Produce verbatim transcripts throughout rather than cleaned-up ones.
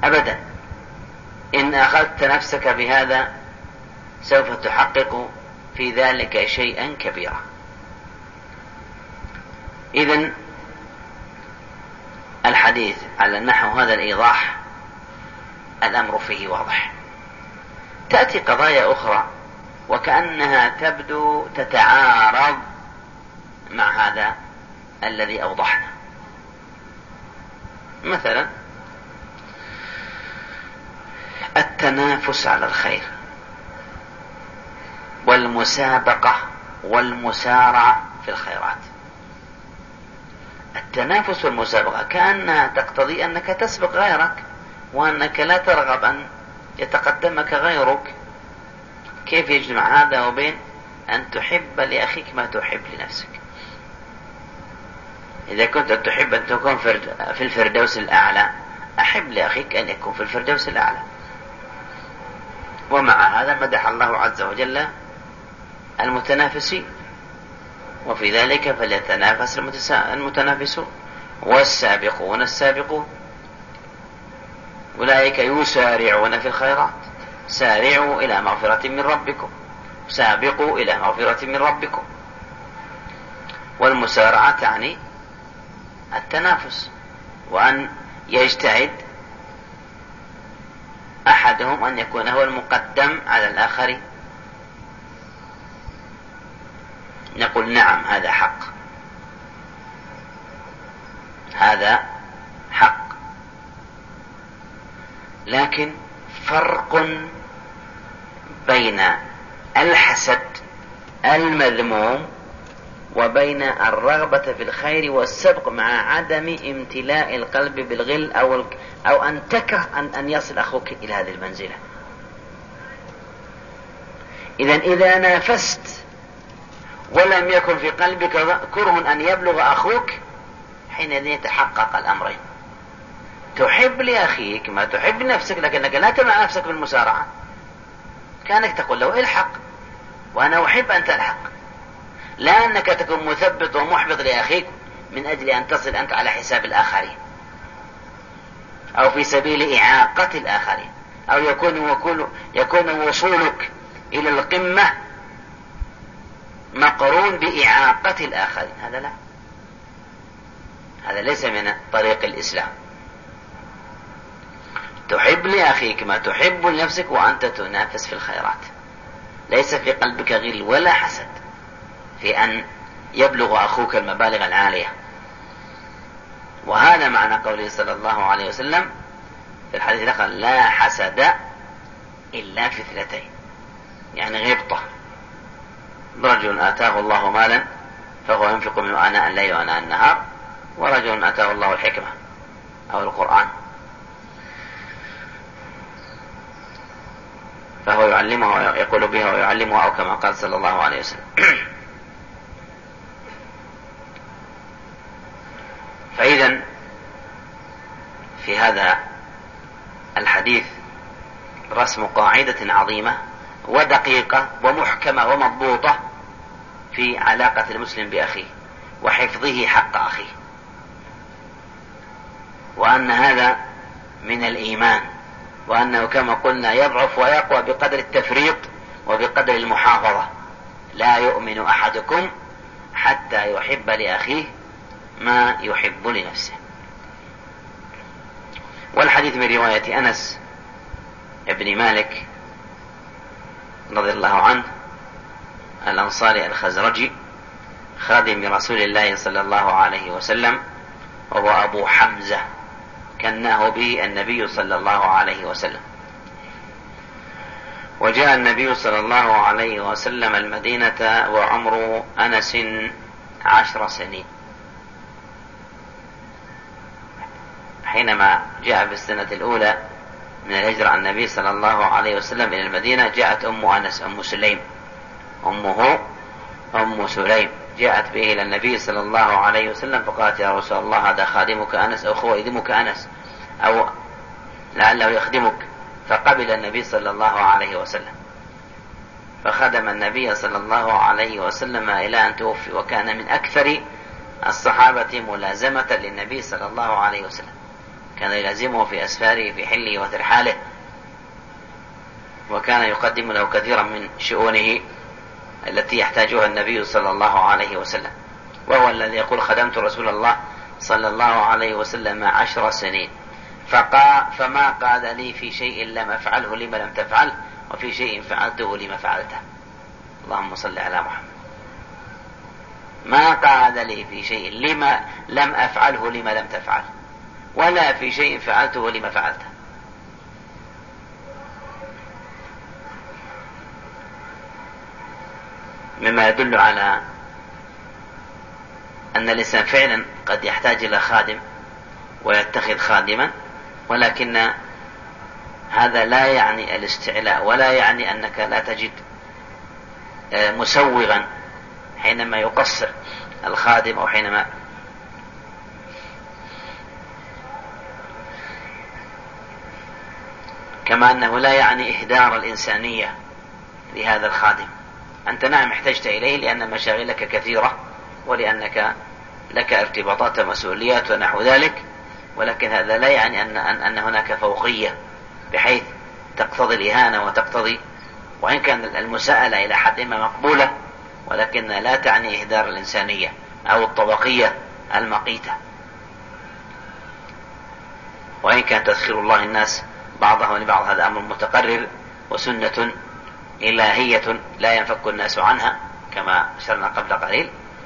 أبدا. إن أخذت نفسك بهذا سوف تحقق في ذلك شيئا كبيرا. إذن الحديث على النحو هذا الإيضاح الأمر فيه واضح. تأتي قضايا أخرى وكأنها تبدو تتعارض مع هذا الذي أوضحنا. مثلا التنافس على الخير والمسابقة والمسارعة في الخيرات. التنافس والمسابقة كأنها تقتضي أنك تسبق غيرك وأنك لا ترغب أن يتقدمك غيرك. كيف يجمع هذا وبين أن تحب لأخيك ما تحب لنفسك؟ إذا كنت تحب أن تكون في الفردوس الأعلى أحب لأخيك أن يكون في الفردوس الأعلى. ومع هذا مدح الله عز وجل المتنافسين، وفي ذلك فليتنافس المتنافسون والسابقون السابقون أولئك يسارعون في الخيرات. سارعوا إلى مغفرة من ربكم، سابقوا إلى مغفرة من ربكم. والمسارعة تعني التنافس، وأن يجتهد أحدهم أن يكون هو المقدم على الآخرين. نقول نعم هذا حق، هذا حق، لكن فرق بين الحسد المذموم وبين الرغبة في الخير والسبق مع عدم امتلاء القلب بالغل أو, أو أن تكره أن, أن يصل أخوك إلى هذه المنزلة. إذن إذا نافست ولم يكن في قلبك كره أن يبلغ أخوك، حينئذ يتحقق الأمرين. تحب لأخيك ما تحب لنفسك، لكنك لا تمنع نفسك بالمسارعة. كأنك تقول له الحق وأنا أحب أن تلحق، لا أنك تكون مثبط ومحبط لأخيك من أجل أن تصل أنت على حساب الآخرين أو في سبيل إعاقة الآخرين، أو يكون, يكون وصولك إلى القمة مقرون بإعاقة الآخرين. هذا لا، هذا ليس من طريق الإسلام. تحب لأخيك ما تحب لنفسك وأنت تنافس في الخيرات، ليس في قلبك غل ولا حسد في أن يبلغ أخوك المبالغ العالية. وهذا معنى قوله صلى الله عليه وسلم في الحديث الآخر: لا حسد إلا في اثنتين، يعني غبطة. رجل آتاه الله مالا فهو ينفق منه آناء الليل وآناء النهار، ورجل آتاه الله الحكمة أو القرآن فهو يعلمه ويقول بها ويعلمه، أو كما قال صلى الله عليه وسلم. فإذا في هذا الحديث رسم قاعدة عظيمة ودقيقة ومحكمة ومضبوطة في علاقة المسلم بأخيه وحفظه حق أخيه، وأن هذا من الإيمان، وأنه كما قلنا يضعف ويقوى بقدر التفريط وبقدر المحافظة. لا يؤمن أحدكم حتى يحب لأخيه ما يحب لنفسه. والحديث من رواية أنس ابن مالك رضي الله عنه الأنصاري الخزرجي خادم رسول الله صلى الله عليه وسلم، وهو أبو حمزة كناه به النبي صلى الله عليه وسلم. وجاء النبي صلى الله عليه وسلم المدينة وعمر أنس عشر سنين. حينما جاء في السنة الأولى من الهجرة عن النبي صلى الله عليه وسلم إلى المدينة، جاءت أم أنس أم سليم أمه أم سليم جاءت به إلى النبي صلى الله عليه وسلم فقالت: يا رسول الله هذا خادمك أنس أو خويدمك أنس أو لعله يخدمك. فقبل النبي صلى الله عليه وسلم، فخدم النبي صلى الله عليه وسلم إلى أن توفي، وكان من أكثر الصحابة ملازمة للنبي صلى الله عليه وسلم. كان يلازمه في أسفاره في حله وترحاله، وكان يقدم له كثيرا من شؤونه التي يحتاجها النبي صلى الله عليه وسلم، وهو الذي يقول: خدمت رسول الله صلى الله عليه وسلم عشر سنين فقا فما قاد لي في شيء لم أفعله لما لم تفعله، وفي شيء فعلته لما فعلته. اللهم صل على محمد. ما قاد لي في شيء لما لم أفعله لما لم تفعله، ولا في شيء فعلته لما فعلته. مما يدل على أن الإنسان فعلا قد يحتاج إلى خادم ويتخذ خادما، ولكن هذا لا يعني الاستعلاء، ولا يعني أنك لا تجد مسوغا حينما يقصر الخادم أو حينما كما أنه لا يعني إهدار الإنسانية لهذا الخادم. أنت نعم احتجت إليه لأن مشاغلك كثيرة، ولأنك لك ارتباطات ومسؤوليات ونحو ذلك، ولكن هذا لا يعني أن, أن, أن هناك فوقية بحيث تقتضي الإهانة وتقتضي، وإن كان المساءلة إلى حد ما مقبولة، ولكن لا تعني إهدار الإنسانية أو الطبقية المقيتة. وإن كان تسخير الله الناس بعضهم لبعض هذا أمر متقرر وسنة إلهية لا ينفك الناس عنها كما أشرنا قبل قليل.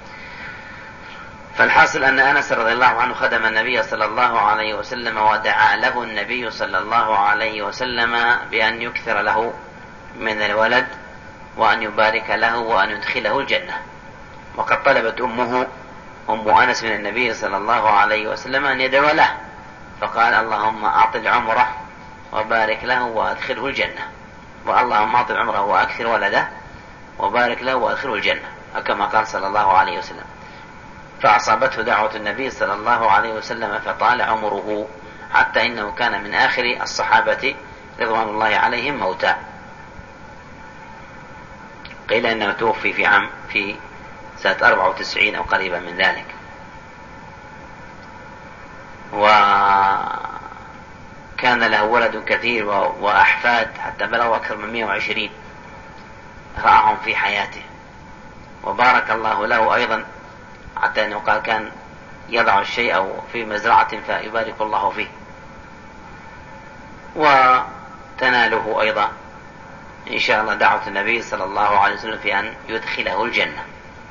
فالحاصل أن أنس رضي الله عنه خدم النبي صلى الله عليه وسلم، ودعا له النبي صلى الله عليه وسلم بأن يكثر له من الولد وأن يبارك له وأن يدخله الجنة. وقد طلبت أمه أم أنس من النبي صلى الله عليه وسلم أن يدعو له، فقال: اللهم أعطل عمره وبارك له وأدخله الجنة، واللهم أعطل عمره وأكثر ولده وبارك له وأدخله الجنة، كما قال صلى الله عليه وسلم. فأصابته دعوة النبي صلى الله عليه وسلم فطال عمره، حتى إنه كان من آخر الصحابة رضوان الله عليهم موتى. قيل إنه توفي في عام في سنة أربعة وتسعين أو قريبا من ذلك. وكان له ولد كثير وأحفاد حتى بلغوا أكثر من مئة وعشرين رآهم في حياته، وبارك الله له أيضا، حتى أنه قال كان يضع الشيء في مزرعة فيبارك الله فيه. وتناله أيضا إن شاء الله دعوة النبي صلى الله عليه وسلم في أن يدخله الجنة.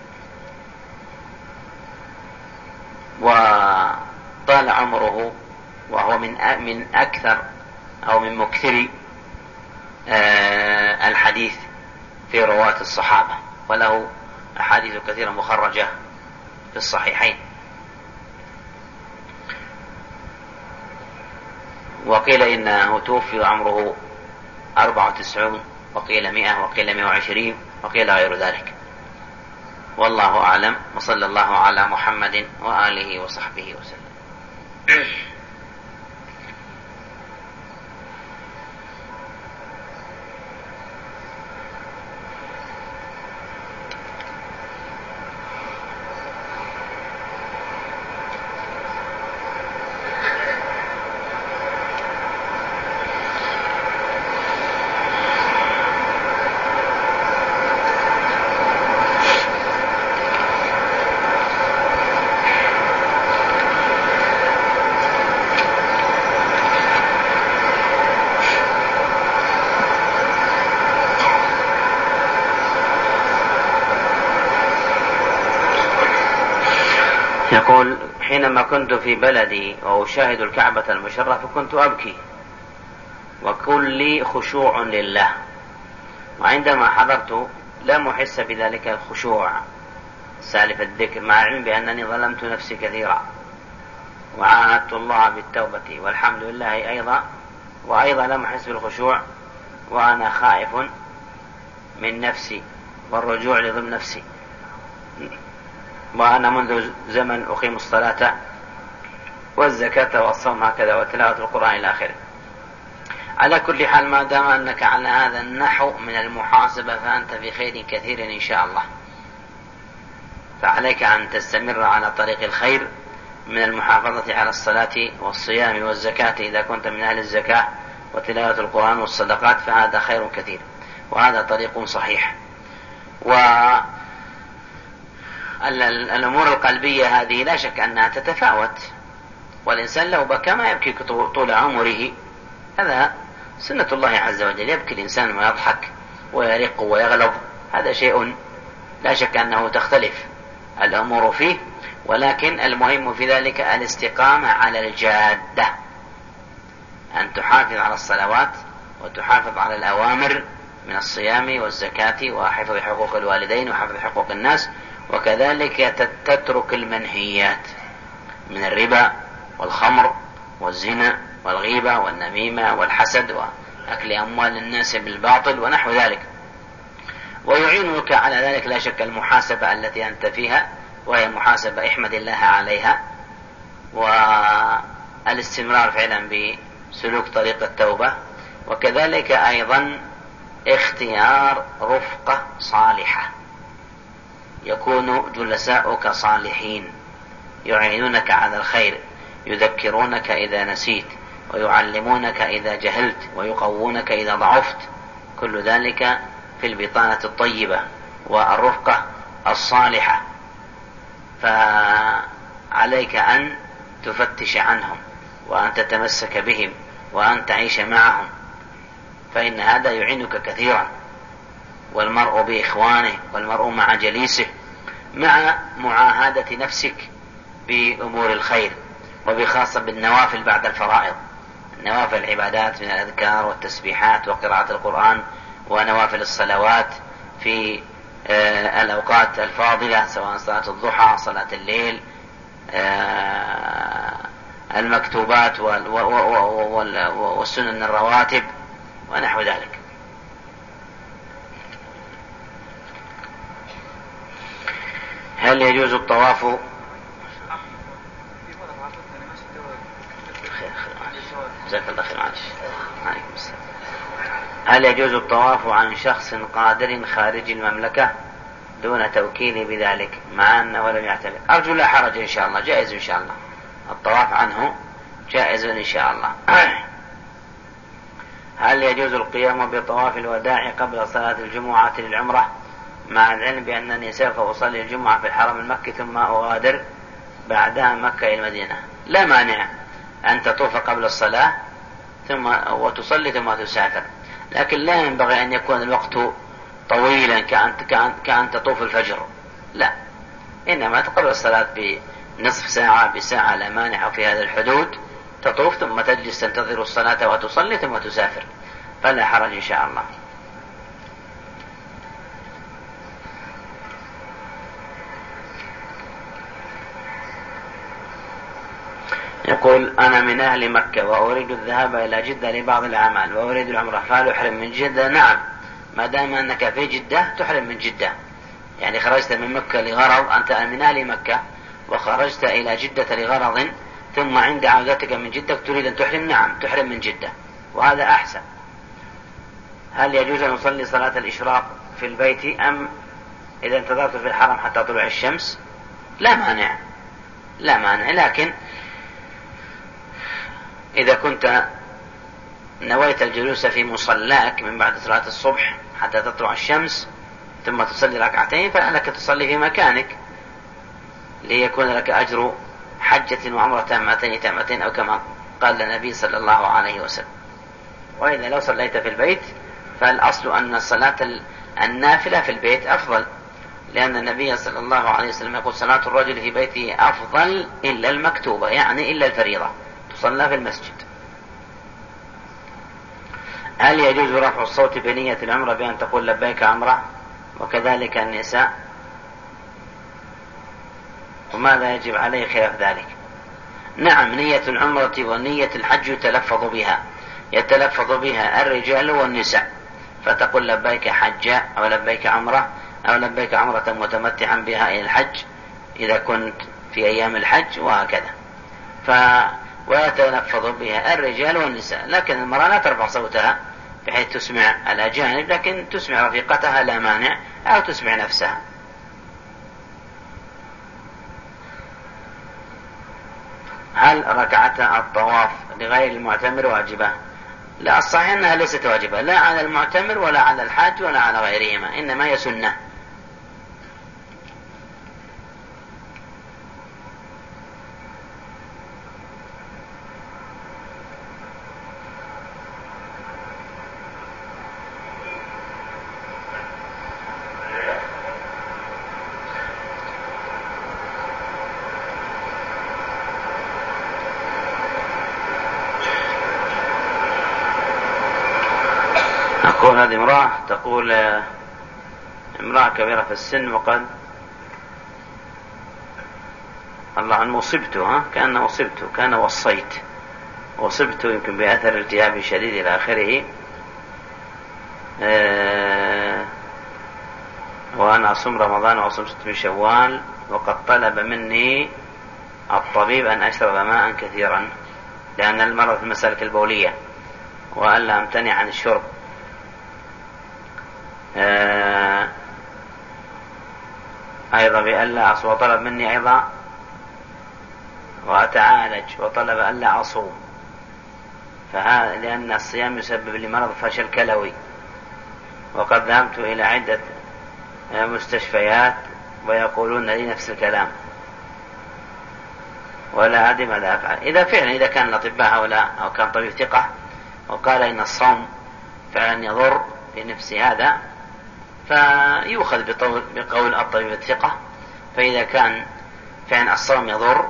وطال عمره، وهو من من أكثر أو من مكثر الحديث في رواة الصحابة، وله أحاديث كثيرة مخرجة في الصحيحين. وقيل إنه توفي وعمره أربعة وتسعون، وقيل مئة، وقيل مئة وعشرين، وقيل غير ذلك، والله أعلم. وصلى الله على محمد وآله وصحبه وسلم. يقول: حينما كنت في بلدي وأشاهد الكعبة المشرفة كنت أبكي وكلي خشوع لله، وعندما حضرت لم أحس بذلك الخشوع سالف الذكر، مع العلم بأنني ظلمت نفسي كثيرا وعاهدت الله بالتوبة والحمد لله أيضا، وأيضا لم أحس بالخشوع وأنا خائف من نفسي والرجوع لضمن نفسي، وأنا منذ زمن أقيم الصلاة والزكاة والصوم هكذا وتلاوة القرآن إلى آخره. على كل حال، ما دام أنك على هذا النحو من المحاسبة فأنت في خير كثير إن شاء الله، فعليك أن تستمر على طريق الخير من المحافظة على الصلاة والصيام والزكاة إذا كنت من أهل الزكاة وتلاوة القرآن والصدقات فهذا خير كثير، وهذا طريق صحيح. والأمور القلبية هذه لا شك أنها تتفاوت، والإنسان لو بكى ما يبكي طول عمره، هذا سنة الله عز وجل، يبكي الإنسان ويضحك ويرق ويغلظ، هذا شيء لا شك أنه تختلف الأمور فيه، ولكن المهم في ذلك الاستقامة على الجادة، أن تحافظ على الصلوات وتحافظ على الأوامر من الصيام والزكاة وحفظ حقوق الوالدين وحفظ حقوق الناس، وكذلك تترك المنهيات من الربا والخمر والزنا والغيبة والنميمة والحسد وأكل أموال الناس بالباطل ونحو ذلك. ويعينك على ذلك لا شك المحاسبة التي أنت فيها، وهي محاسبة احمد الله عليها، والاستمرار فعلا بسلوك طريق التوبة، وكذلك أيضا اختيار رفقة صالحة، يكون جلساؤك صالحين يعينونك على الخير، يذكرونك إذا نسيت، ويعلمونك إذا جهلت، ويقوونك إذا ضعفت، كل ذلك في البطانة الطيبة والرفقة الصالحة. فعليك أن تفتش عنهم وأن تتمسك بهم وأن تعيش معهم، فإن هذا يعينك كثيرا، والمرء بإخوانه والمرء مع جليسه، مع معاهدة نفسك بأمور الخير، وبخاصة بالنوافل بعد الفرائض، نوافل العبادات من الأذكار والتسبيحات وقراءة القرآن، ونوافل الصلوات في آه الأوقات الفاضلة، سواء صلاة الضحى، صلاة الليل، آه المكتوبات والسنن الرواتب ونحو ذلك. هل يجوز الطواف هل يجوز الطواف عن شخص قادر خارج المملكة دون توكيل بذلك مع أنه لم يعتمد؟ أرجو لا حرج إن شاء الله، جائز إن شاء الله، الطواف عنه جائز إن شاء الله. هل يجوز القيام بطواف الوداع قبل صلاة الجمعة للعمرة مع العلم بأنني سوف أصلي الجمعة في الحرم المكي ثم أغادر بعدها مكة إلى المدينة؟ لا مانع أن تطوف قبل الصلاة ثم وتصلي ثم تسافر، لكن لا ينبغي أن يكون الوقت طويلا كأن, كأن, كأن تطوف الفجر، لا، إنما قبل الصلاة بنصف ساعة بساعة لا مانع في هذا الحدود، تطوف ثم تجلس تنتظر الصلاة وتصلي ثم تسافر، فلا حرج إن شاء الله. يقول أنا من أهل مكة وأريد الذهاب إلى جدة لبعض الأعمال وأريد العمرة، فهل أحرم من جدة؟ نعم، ما دام أنك في جدة تحرم من جدة، يعني خرجت من مكة لغرض، أنت من أهل مكة وخرجت إلى جدة لغرض، ثم عند عودتك من جدة تريد أن تحرم، نعم تحرم من جدة، وهذا أحسن. هل يجوز أن نصلي صلاة الإشراق في البيت أم إذا انتظرت في الحرم حتى طلوع الشمس؟ لا مانع، لا مانع، لكن إذا كنت نويت الجلوس في مصلاك من بعد صلاة الصبح حتى تطلع الشمس ثم تصلي ركعتين، فلك تصلي في مكانك ليكون لك أجر حجة وعمرة تامتين تامتين، أو كما قال النبي صلى الله عليه وسلم. وإذا لو صليت في البيت فالأصل أن الصلاة النافلة في البيت أفضل، لأن النبي صلى الله عليه وسلم يقول صلاة الرجل في بيته أفضل إلا المكتوبة، يعني إلا الفريضة تصلى في المسجد. هل يجوز رفع الصوت بنية العمرة بأن تقول لبيك عمرة وكذلك النساء، وماذا يجب عليه خلاف ذلك؟ نعم، نية العمرة ونية الحج يتلفظ بها، يتلفظ بها الرجال والنساء، فتقول لبيك حجة أو لبيك عمرة أو لبيك عمرة متمتعا بها إلى الحج إذا كنت في أيام الحج، وهكذا. ف ويتلفظ بها الرجال والنساء، لكن المرأة لا ترفع صوتها بحيث تسمع الأجانب، لكن تسمع رفيقتها لا مانع، أو تسمع نفسها. هل ركعة الطواف لغير المعتمر واجبة؟ لا، الصحيح أنها ليست واجبة لا على المعتمر ولا على الحاج ولا على غيرهما، إنما هي سنة. تقول هذه امرأة تقول امرأة كبيرة في السن وقد الله أن أصبته ها كأن أصبته كان وصيت أصبته يمكن بأثر التهاب شديد إلى آخره أه وأنا أصوم رمضان وأصوم ست من شوال وقد طلب مني الطبيب أن أشرب ماء كثيرا لأن المرض في المسالك البولية وألا أمتنع عن الشرب. آه أيضا بألا أصوم وطلب مني أيضا وأتعالج وطلب ألا أصوم فهذا لأن الصيام يسبب لمرض فشل كلوي وقد ذهبت إلى عدة مستشفيات ويقولون لي نفس الكلام ولا أدري ماذا أفعل. إذا فعلا إذا كان الأطباء هؤلاء أو كان طبيب ثقة وقال إن الصوم فعلا يضر بنفس هذا فيؤخذ بقول الطبيب الثقة، فإذا كان فعلا الصوم يضر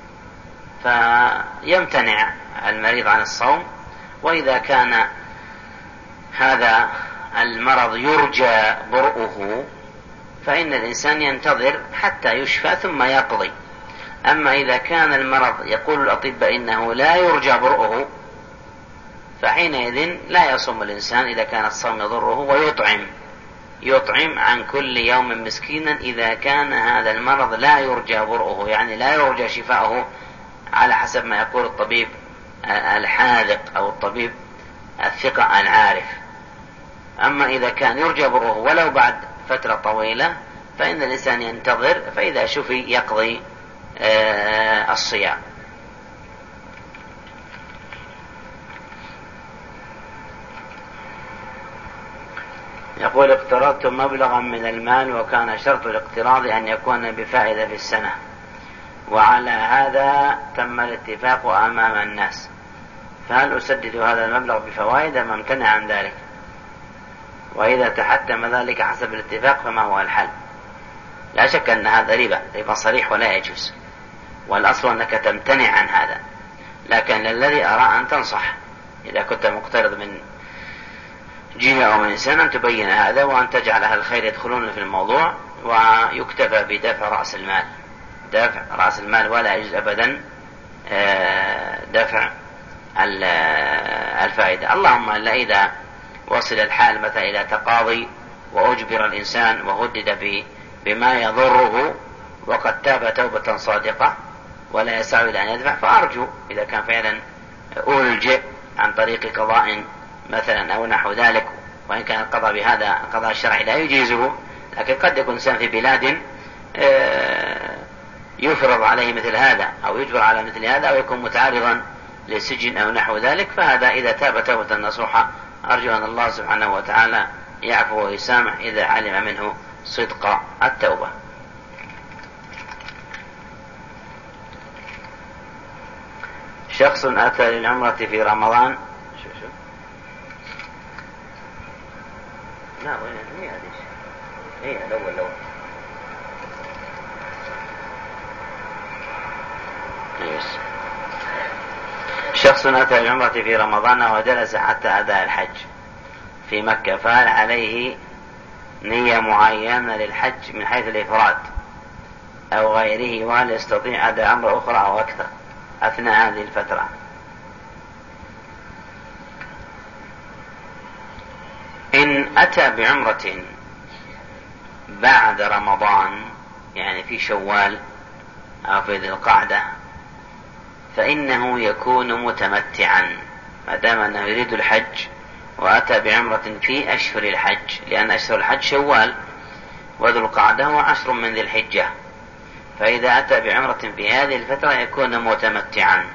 فيمتنع المريض عن الصوم، وإذا كان هذا المرض يرجى برؤه فإن الإنسان ينتظر حتى يشفى ثم يقضي. أما إذا كان المرض يقول الأطباء إنه لا يرجى برؤه فحينئذ لا يصوم الإنسان إذا كان الصوم يضره ويطعم يطعم عن كل يوم مسكينا إذا كان هذا المرض لا يرجى برؤه، يعني لا يرجى شفاؤه على حسب ما يقول الطبيب الحاذق أو الطبيب الثقة العارف. أما إذا كان يرجى برؤه ولو بعد فترة طويلة فإن الإنسان ينتظر، فإذا شفي يقضي الصيام. يقول اقترضت مبلغا من المال وكان شرط الاقتراض أن يكون بفائدة في السنة، وعلى هذا تم الاتفاق أمام الناس، فهل أسدد هذا المبلغ بفوائد أم امتنع عن ذلك؟ وإذا تحتم ذلك حسب الاتفاق فما هو الحل؟ لا شك أن هذا ربا ربا صريح ولا يجوز، والأصل أنك تمتنع عن هذا، لكن الذي أرى أن تنصح إذا كنت مقترض من جهة أو من إنسان أن تبين هذا وأن تجعل أهل الخير يدخلون في الموضوع ويكتفى بدفع رأس المال دفع رأس المال ولا يجوز أبدا دفع الفائدة. اللهم إلا إذا وصل الحال مثلا إلى تقاضي وأجبر الإنسان وهدد بما يضره وقد تاب توبة صادقة ولا يسعى إلى أن يدفع، فأرجو إذا كان فعلا ألجئ عن طريق قضاء مثلا أو نحو ذلك، وإن كان القضاء بهذا القضاء الشرعي لا يجيزه، لكن قد يكون إنسان في بلاد يفرض عليه مثل هذا أو يجبر على مثل هذا أو يكون متعرضا للسجن أو نحو ذلك، فهذا إذا تاب توبة نصوحة أرجو أن الله سبحانه وتعالى يعفو ويسامح إذا علم منه صدق التوبة. شخص أتى للعمرة في رمضان شو شو لا وين هي هذه هي الأول الأول يس. شخص أتى للعمرة في رمضان وجلس حتى أداء الحج في مكة، فهل عليه نية معينة للحج من حيث الإفراد أو غيره، وهل يستطيع أداء عمرة أخرى أو أكثر أثناء هذه الفترة؟ إن أتى بعمرة بعد رمضان يعني في شوال أو في ذي القعدة فإنه يكون متمتعا ما دام أنه يريد الحج وأتى بعمرة في أشهر الحج، لأن أشهر الحج شوال وذو القعدة وعشر من ذي الحجة، فإذا أتى بعمرة في هذه الفترة يكون متمتعا،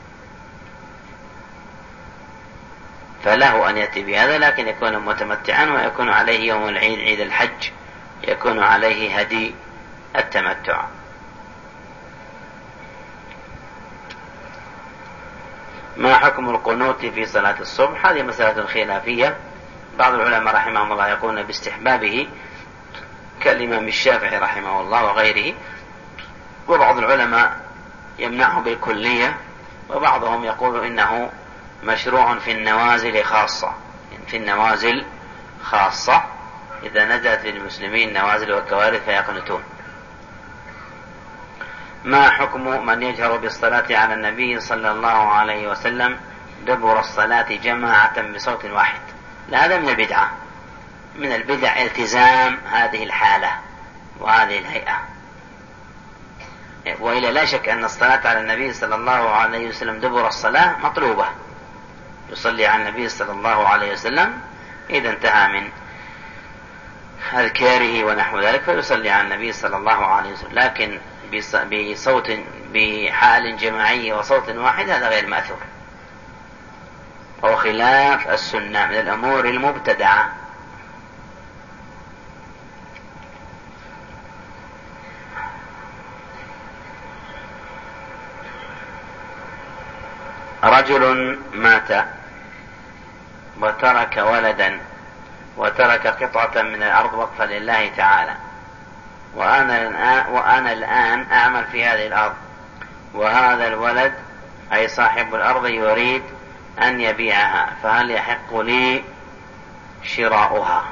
فله أن يأتي بهذا، لكن يكون متمتعا ويكون عليه يوم العيد عيد الحج يكون عليه هدي التمتع. ما حكم القنوت في صلاة الصبح؟ هذه مسألة خلافية. بعض العلماء رحمهم الله يقولون باستحبابه كالإمام الشافعي رحمه الله وغيره، وبعض العلماء يمنعه بالكلية، وبعضهم يقول إنه مشروع في النوازل خاصة، في النوازل خاصة إذا نزلت للمسلمين نوازل وكوارث فيقنتون. ما حكم من يجهر بالصلاة على النبي صلى الله عليه وسلم دبر الصلاة جماعة بصوت واحد؟ لا، هذا من البدعة، من البدع التزام هذه الحالة وهذه الهيئة. وإلا لا شك أن الصلاة على النبي صلى الله عليه وسلم دبر الصلاة مطلوبة، يصلي على النبي صلى الله عليه وسلم إذا انتهى من أذكاره ونحو ذلك فيصلي على النبي صلى الله عليه وسلم، لكن بصوت بحال جماعي وصوت واحد هذا غير مأثور وخلاف السنة من الأمور المبتدعة. رجل مات وترك ولدا وترك قطعة من الأرض وقفا لله تعالى، وأنا الآن, وأنا الآن أعمل في هذه الأرض، وهذا الولد أي صاحب الأرض يريد أن يبيعها، فهل يحق لي شراؤها؟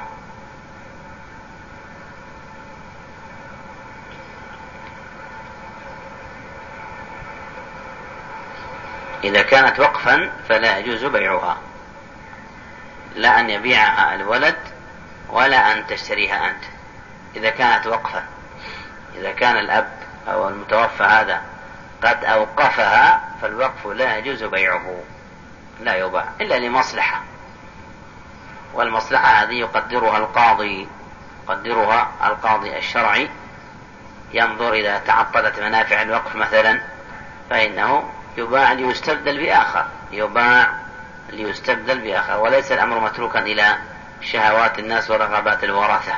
إذا كانت وقفا فلا يجوز بيعها، لا أن يبيعها الولد ولا أن تشتريها أنت. إذا كانت وقفا، إذا كان الأب أو المتوفى هذا قد أوقفها فالوقف لا يجوز بيعه، لا يباع إلا لمصلحة، والمصلحة هذه يقدرها القاضي يقدرها القاضي الشرعي، ينظر إذا تعطلت منافع الوقف مثلا فإنه يباع ليستبدل بآخر، يباع ليستبدل بآخر، وليس الأمر متروكا إلى شهوات الناس ورغبات الورثة.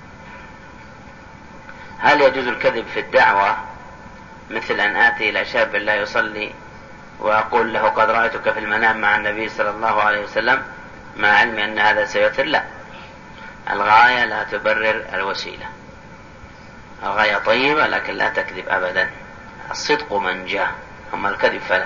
هل يجوز الكذب في الدعوة، مثل أن آتي إلى شاب لا يصلي وأقول له قد رأيتك في المنام مع النبي صلى الله عليه وسلم مع علمي أن هذا سيؤثر؟ لا، الغاية لا تبرر الوسيلة، الغاية طيبة لكن لا تكذب أبدا، الصدق من جاء، أما الكذب فلا.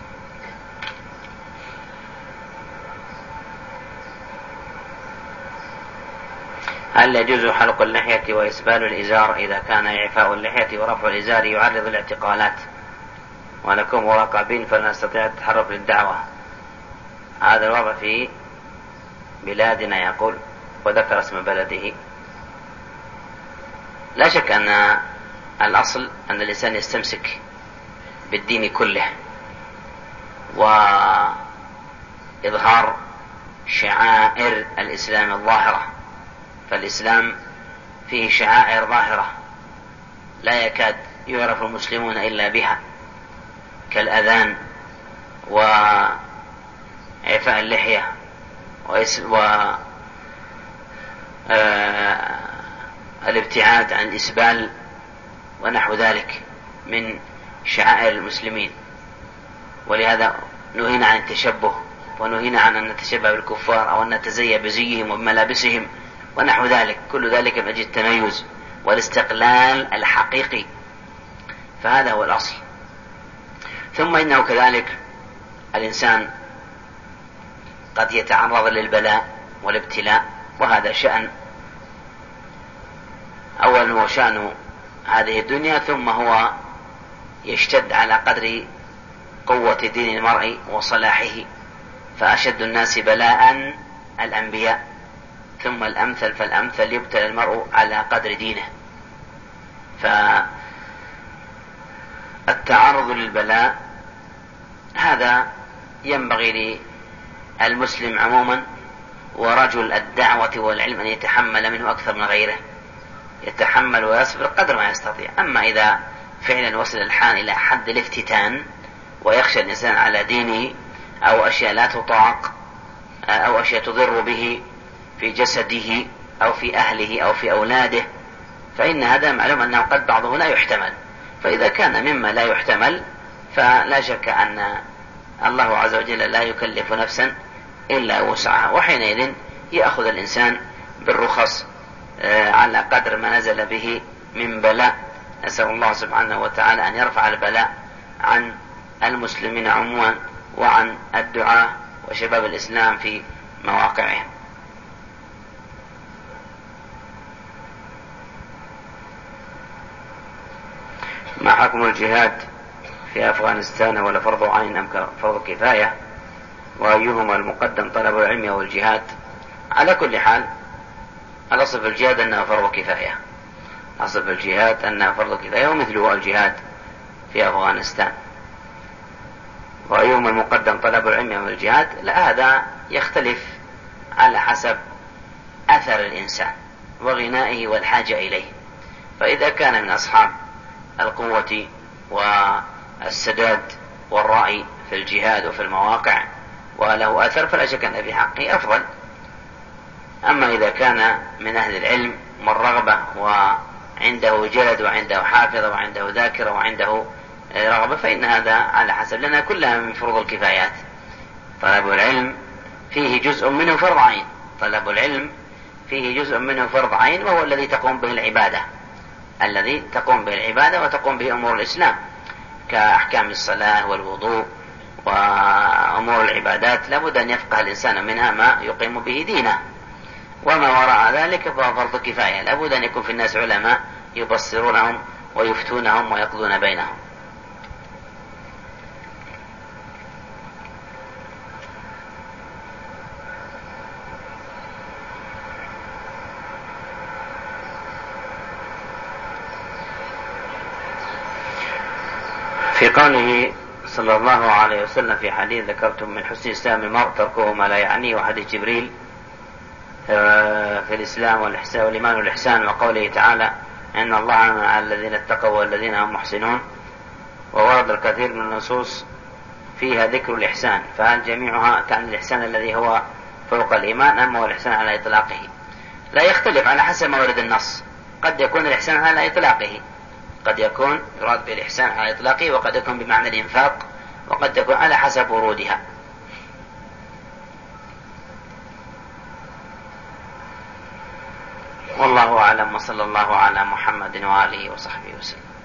هل يجوز حلق اللحية وإسبال الإزار إذا كان إعفاء اللحية ورفع الإزار يعرض الاعتقالات ونكون مراقبين فلا نستطيع التحرك للدعوة؟ هذا الوضع في بلادنا يقول، وذكر اسم بلده. لا شك أن الأصل أن الإنسان يستمسك بالدين كله وإظهار شعائر الإسلام الظاهرة، فالإسلام فيه شعائر ظاهرة لا يكاد يعرف المسلمون إلا بها، كالأذان وإعفاء اللحية والابتعاد عن الإسبال ونحو ذلك من شعائر المسلمين. ولهذا نهينا عن التشبه، ونهينا عن أن نتشبه بالكفار أو أن نتزيى بزيهم وملابسهم ونحو ذلك، كل ذلك من أجل التميز والاستقلال الحقيقي، فهذا هو الأصل. ثم إنه كذلك الإنسان قد يتعرض للبلاء والابتلاء، وهذا شأن أول هو شأن هذه الدنيا، ثم هو يشتد على قدر قوة دين المرء وصلاحه، فأشد الناس بلاء الأنبياء، ثم الأمثل فالأمثل يبتلى المرء على قدر دينه. فالتعرض للبلاء هذا ينبغي للمسلم عموما ورجل الدعوة والعلم أن يتحمل منه أكثر من غيره، يتحمل ويصبر قدر ما يستطيع. أما إذا فعلا وصل الحال إلى حد الافتتان ويخشى الإنسان على دينه، أو أشياء لا تطاق، أو أشياء تضر به في جسده أو في أهله أو في أولاده، فإن هذا معلوم أنه قد بعضه لا يحتمل. فإذا كان مما لا يحتمل فلا شك أن الله عز وجل لا يكلف نفسا إلا وسعها، وحينئذ يأخذ الإنسان بالرخص على قدر ما نزل به من بلاء. نسأل الله سبحانه وتعالى أن يرفع البلاء عن المسلمين عموما وعن الدعاة وشباب الإسلام في مواقعهم. ما حكم الجهاد في أفغانستان؟ ولا فرض عين أم فرض كفاية؟ وأيهما المقدم، طلب العلم أو الجهاد؟ على كل حال الأصل في الجهاد أنه فرض كفاية، أصل في الجهاد أنه فرض كفاية، ومثله الجهاد في أفغانستان. وأيهما المقدم، طلب العلم أو الجهاد؟ لا، هذا يختلف على حسب أثر الإنسان وغنائه والحاجة إليه. فإذا كان من أصحاب القوة والسداد والرأي في الجهاد وفي المواقع وله أثر فلا شك أن في حقه أفضل. أما إذا كان من أهل العلم والرغبة وعنده جلد وعنده حافظة وعنده ذاكرة وعنده رغبة فإن هذا على حسب، لنا كلها من فروض الكفايات. طلب العلم فيه جزء منه فرض عين، طلب العلم فيه جزء منه فرض عين، وهو الذي تقوم به العبادة، الذي تقوم به العبادة وتقوم به أمور الإسلام كأحكام الصلاة والوضوء وأمور العبادات، لابد أن يفقه الإنسان منها ما يقيم به دينه. وما وراء ذلك فهو فرض كفاية، لابد أن يكون في الناس علماء يبصرونهم ويفتونهم ويقضون بينهم. في قوله صلى الله عليه وسلم في حديث ذكرتم من حسن إسلام المرء تركه ما لا يعنيه، وحديث جبريل في الإسلام والإحسان والإيمان والإحسان، وقوله تعالى إن الله مع الذين اتقوا والذين هم محسنون، وورد الكثير من النصوص فيها ذكر الإحسان، فهل جميعها كان الإحسان الذي هو فوق الإيمان أم هو الإحسان على إطلاقه؟ لا، يختلف على حسب ما ورد النص. قد يكون الإحسان على إطلاقه، قد يكون يراد بالإحسان على إطلاقه، وقد يكون بمعنى الإنفاق، وقد يكون على حسب ورودها. والله أعلم، وصلى الله على محمد وآله وصحبه وسلم.